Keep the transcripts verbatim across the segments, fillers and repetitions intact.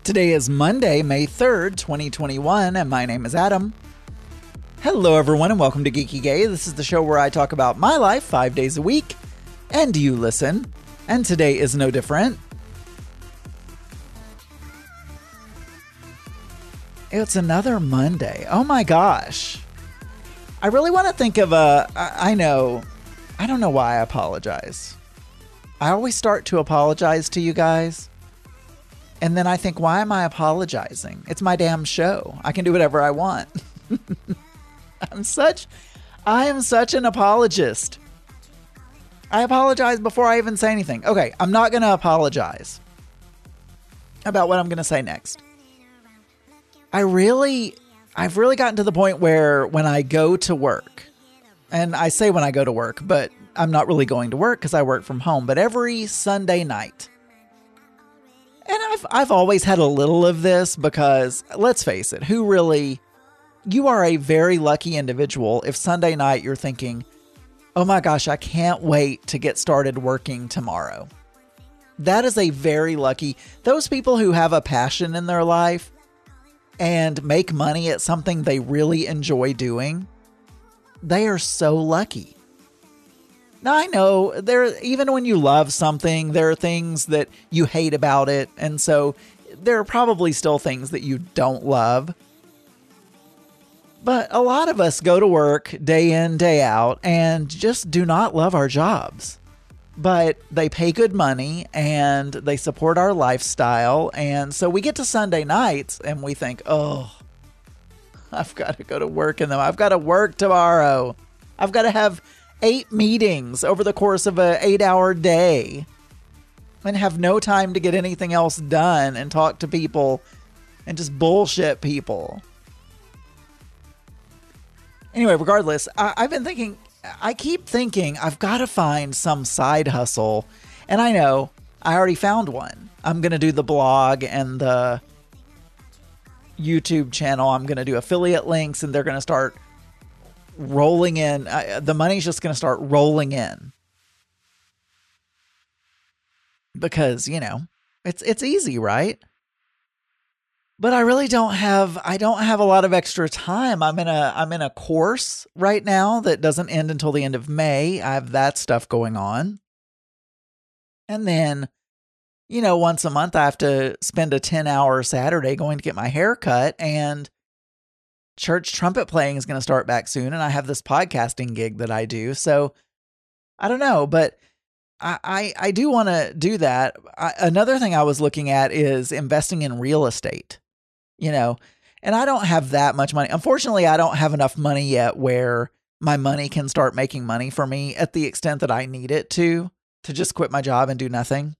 Today is Monday, May third, twenty twenty-one, and my name is Adam. Hello, everyone, and welcome to Geeky Gay. This is the show where I talk about my life five days a week, and you listen. And today is no different. It's another Monday. Oh my gosh. I really want to think of a... I, I know. I don't know why I apologize. I always start to apologize to you guys. And then I think, why am I apologizing? It's my damn show. I can do whatever I want. I'm such, I am such an apologist. I apologize before I even say anything. Okay, I'm not going to apologize about what I'm going to say next. I really, I've really gotten to the point where when I go to work, and I say when I go to work, but I'm not really going to work because I work from home, but every Sunday night, and I've I've always had a little of this because, let's face it, who really... You are a very lucky individual if Sunday night you're thinking, oh my gosh, I can't wait to get started working tomorrow. That is a very lucky... Those people who have a passion in their life and make money at something they really enjoy doing, they are so lucky. Now, I know there, even when you love something, there are things that you hate about it. And so there are probably still things that you don't love. But a lot of us go to work day in, day out, and just do not love our jobs. But they pay good money and they support our lifestyle. And so we get to Sunday nights and we think, oh, I've got to go to work in them. I've got to work tomorrow. I've got to have eight meetings over the course of an eight hour day and have no time to get anything else done and talk to people and just bullshit people. Anyway, regardless, I, I've been thinking, I keep thinking I've got to find some side hustle. And I know I already found one. I'm going to do the blog and the YouTube channel. I'm going to do affiliate links and they're going to start rolling in. Uh, the money's just going to start rolling in. Because, you know, it's it's easy, right? But I really don't have I don't have a lot of extra time. I'm in a I'm in a course right now that doesn't end until the end of May. I have that stuff going on. And then, you know, once a month I have to spend a ten hour Saturday going to get my hair cut, and church trumpet playing is going to start back soon. And I have this podcasting gig that I do. So I don't know, but I, I, I do want to do that. I, another thing I was looking at is investing in real estate. You know, and I don't have that much money. Unfortunately, I don't have enough money yet where my money can start making money for me at the extent that I need it to, to just quit my job and do nothing.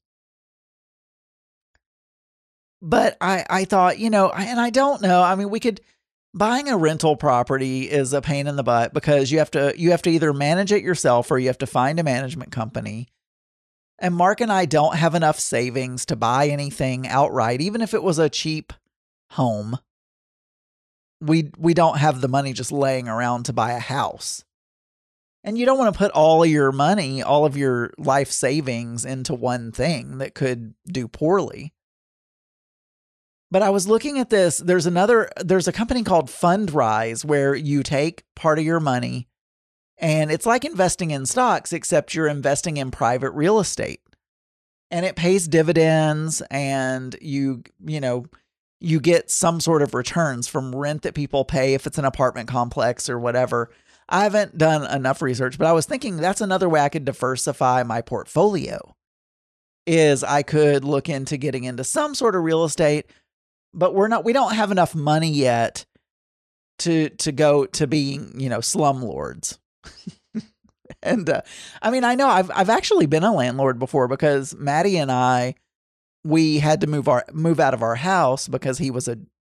But I, I thought, you know, and I don't know. I mean, we could, buying a rental property is a pain in the butt because you have to, you have to either manage it yourself or you have to find a management company. And Mark and I don't have enough savings to buy anything outright, even if it was a cheap home. We we don't have the money just laying around to buy a house. And you don't want to put all of your money, all of your life savings into one thing that could do poorly. But I was looking at this. There's another, there's a company called Fundrise where you take part of your money and it's like investing in stocks, except you're investing in private real estate. And it pays dividends and you, you know, you get some sort of returns from rent that people pay if it's an apartment complex or whatever. I haven't done enough research, but I was thinking that's another way I could diversify my portfolio, is I could look into getting into some sort of real estate, but we're not, we don't have enough money yet to, to go to being, you know, slumlords. And, uh, I mean, I know I've, I've actually been a landlord before because Maddie and I, we had to move our move out of our house because he was a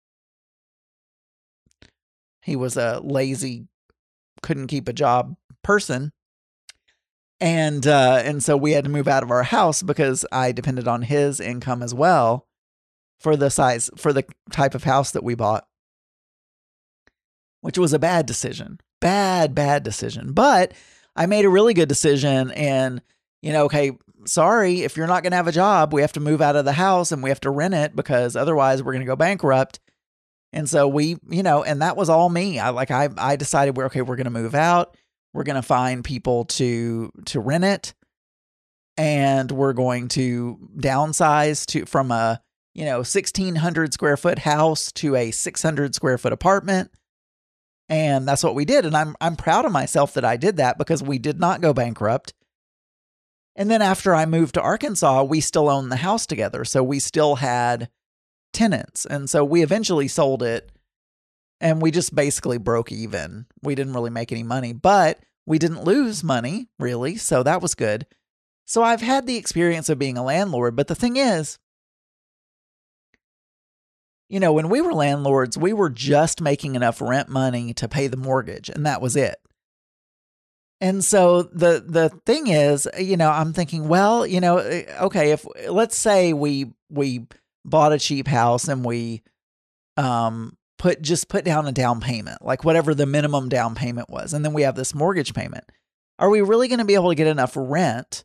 he was a lazy, couldn't keep a job person. And uh, and so we had to move out of our house because I depended on his income as well for the size, for the type of house that we bought, which was a bad decision, bad, bad decision. But I made a really good decision and, you know, okay, sorry, if you're not going to have a job, we have to move out of the house and we have to rent it because otherwise we're going to go bankrupt. And so we, you know, and that was all me. I like, I, I decided we're okay. We're going to move out. We're going to find people to, to rent it. And we're going to downsize to, from a, you know, sixteen hundred square foot house to a six hundred square foot apartment. And that's what we did. And I'm, I'm proud of myself that I did that because we did not go bankrupt. And then after I moved to Arkansas, we still owned the house together. So we still had tenants. And so we eventually sold it and we just basically broke even. We didn't really make any money, but we didn't lose money really. So that was good. So I've had the experience of being a landlord, but the thing is, you know, when we were landlords, we were just making enough rent money to pay the mortgage, and that was it. And so the the thing is, you know, I'm thinking, well, you know, okay, if let's say we we bought a cheap house and we um put just put down a down payment, like whatever the minimum down payment was, and then we have this mortgage payment. Are we really going to be able to get enough rent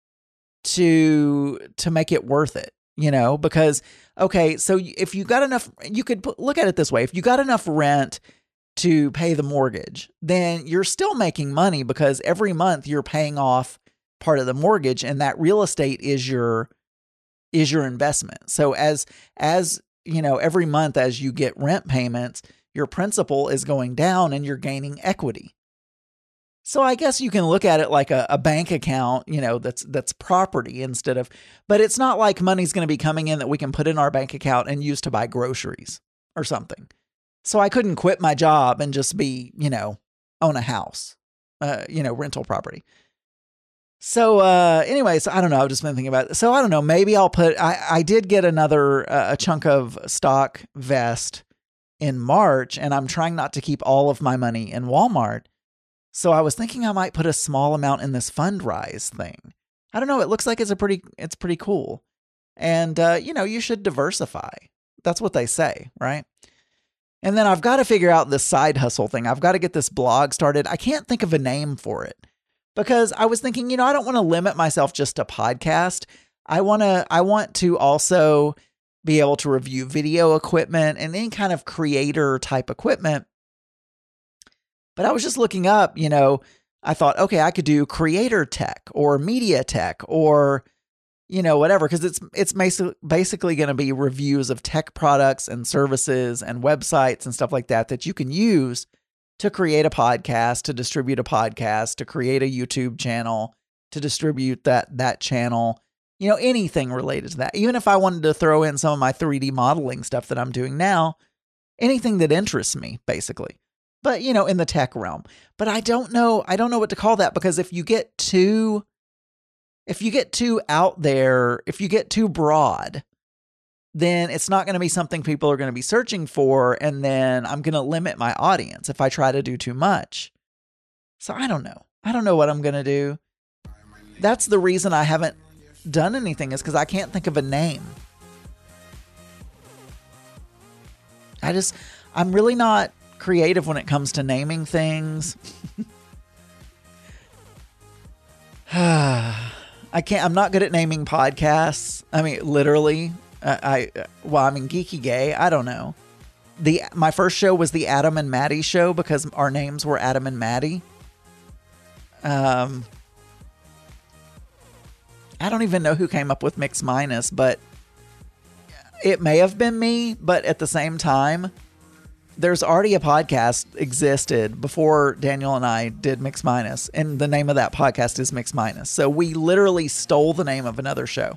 to to make it worth it? You know, because, okay, so if you got enough, you could put, look at it this way. If you got enough rent to pay the mortgage, then you're still making money because every month you're paying off part of the mortgage and that real estate is your, is your investment. So as, as, you know, every month as you get rent payments, your principal is going down and you're gaining equity. So I guess you can look at it like a, a bank account, you know, that's that's property instead of, but it's not like money's going to be coming in that we can put in our bank account and use to buy groceries or something. So I couldn't quit my job and just be, you know, own a house, uh, you know, rental property. So uh, anyways, I don't know. I've just been thinking about it. So I don't know. Maybe I'll put, I, I did get another, uh, a chunk of stock vest in March, and I'm trying not to keep all of my money in Walmart. So I was thinking I might put a small amount in this Fundrise thing. I don't know. It looks like it's a pretty, it's pretty cool. And, uh, you know, you should diversify. That's what they say, right? And then I've got to figure out this side hustle thing. I've got to get this blog started. I can't think of a name for it because I was thinking, you know, I don't want to limit myself just to podcast. I want to, I want to also be able to review video equipment and any kind of creator type equipment. But I was just looking up, you know, I thought, okay, I could do creator tech or media tech or, you know, whatever, because it's it's basically basically going to be reviews of tech products and services and websites and stuff like that that you can use to create a podcast, to distribute a podcast, to create a YouTube channel, to distribute that that channel, you know, anything related to that. Even if I wanted to throw in some of my three D modeling stuff that I'm doing now, anything that interests me, basically. But, you know, in the tech realm. But I don't know, I don't know what to call that because if you get too, if you get too out there, if you get too broad, then it's not going to be something people are going to be searching for. And then I'm going to limit my audience if I try to do too much. So I don't know. I don't know what I'm going to do. That's the reason I haven't done anything is because I can't think of a name. I just, I'm really not creative when it comes to naming things. I can't, I'm not good at naming podcasts. I mean, literally, I, I, well, I mean, Geeky Gay, I don't know. The, my first show was the Adam and Maddie show because our names were Adam and Maddie. Um, I don't even know who came up with Mix Minus, but it may have been me, but at the same time, there's already a podcast existed before Daniel and I did Mix Minus, and the name of that podcast is Mix Minus. So we literally stole the name of another show.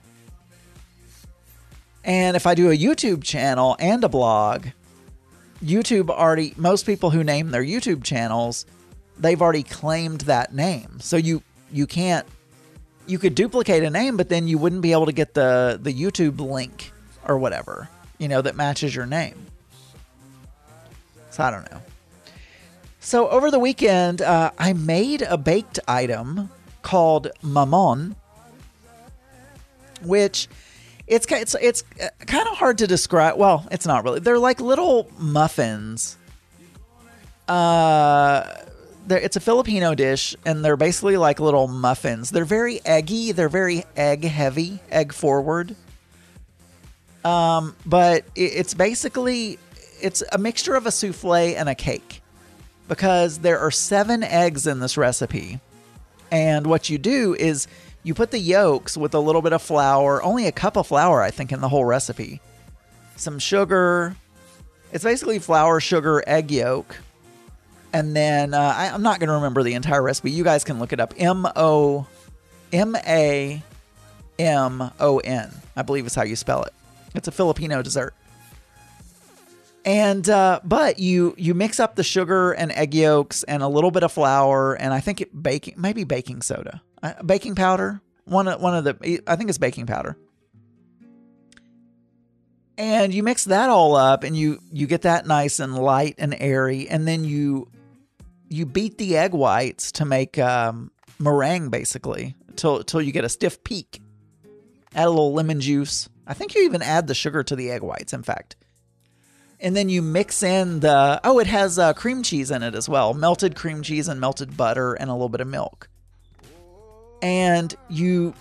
And if I do a YouTube channel and a blog, YouTube already, most people who name their YouTube channels, they've already claimed that name. So you, you can't, you could duplicate a name, but then you wouldn't be able to get the, the YouTube link or whatever, you know, that matches your name. So I don't know. So over the weekend, uh, I made a baked item called mamon, which it's it's it's kind of hard to describe. Well, it's not really. They're like little muffins. Uh, they're, it's a Filipino dish, and they're basically like little muffins. They're very eggy. They're very egg heavy, egg forward. Um, but it, it's basically, it's a mixture of a souffle and a cake, because there are seven eggs in this recipe. And what you do is you put the yolks with a little bit of flour, only a cup of flour, I think, in the whole recipe. Some sugar. It's basically flour, sugar, egg yolk. And then uh, I, I'm not going to remember the entire recipe. You guys can look it up. M O M A M O N, I believe is how you spell it. It's a Filipino dessert. And uh, but you you mix up the sugar and egg yolks and a little bit of flour, and I think it baking maybe baking soda, uh, baking powder. One of one of the I think it's baking powder. And you mix that all up, and you you get that nice and light and airy, and then you you beat the egg whites to make um, meringue, basically, till till you get a stiff peak. Add a little lemon juice. I think you even add the sugar to the egg whites, in fact. And then you mix in the, oh, it has uh, cream cheese in it as well. Melted cream cheese and melted butter and a little bit of milk. And you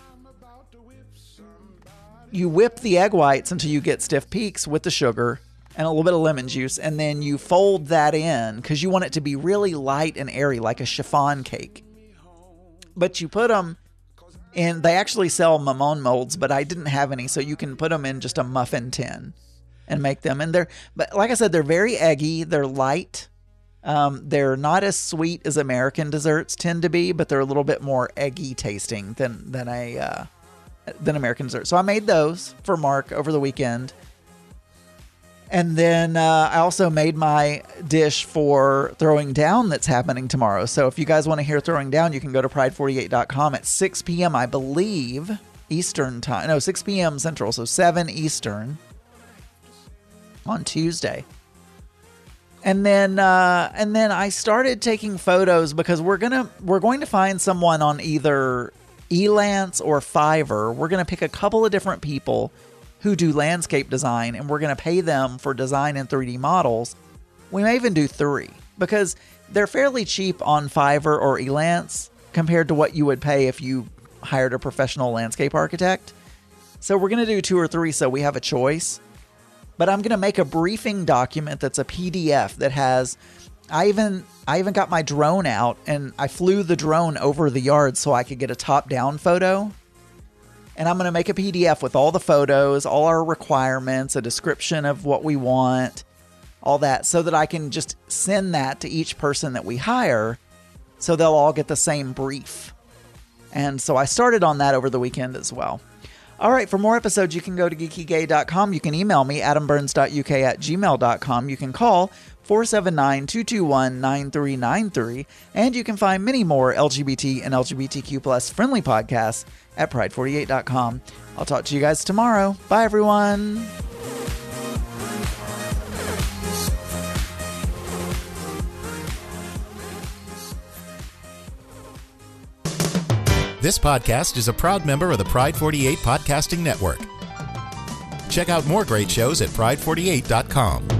you whip the egg whites until you get stiff peaks with the sugar and a little bit of lemon juice. And then you fold that in because you want it to be really light and airy, like a chiffon cake. But you put them in, they actually sell mamon molds, but I didn't have any. So you can put them in just a muffin tin and make them. And they're, but like I said, they're very eggy. They're light. Um, they're not as sweet as American desserts tend to be, but they're a little bit more eggy tasting than, than a, uh, than American dessert. So I made those for Mark over the weekend. And then, uh, I also made my dish for Throwing Down that's happening tomorrow. So if you guys want to hear Throwing Down, you can go to pride forty-eight dot com at six p.m. I believe Eastern time. No, six p.m. Central. So seven Eastern. On Tuesday. And then uh, and then I started taking photos because we're gonna we're going to find someone on either Elance or Fiverr. We're gonna pick a couple of different people who do landscape design, and we're gonna pay them for design and three D models. We may even do three because they're fairly cheap on Fiverr or Elance compared to what you would pay if you hired a professional landscape architect. So we're gonna do two or three so we have a choice. But I'm going to make a briefing document that's a P D F that has, I even I even got my drone out and I flew the drone over the yard so I could get a top-down photo. And I'm going to make a P D F with all the photos, all our requirements, a description of what we want, all that, so that I can just send that to each person that we hire so they'll all get the same brief. And so I started on that over the weekend as well. All right, for more episodes, you can go to geeky gay dot com. You can email me, adam burns dot u k at gmail dot com. You can call four seven nine, two two one, nine three nine three. And you can find many more L G B T and L G B T Q plus friendly podcasts at pride forty-eight dot com. I'll talk to you guys tomorrow. Bye, everyone. This podcast is a proud member of the Pride forty-eight Podcasting Network. Check out more great shows at pride forty-eight dot com.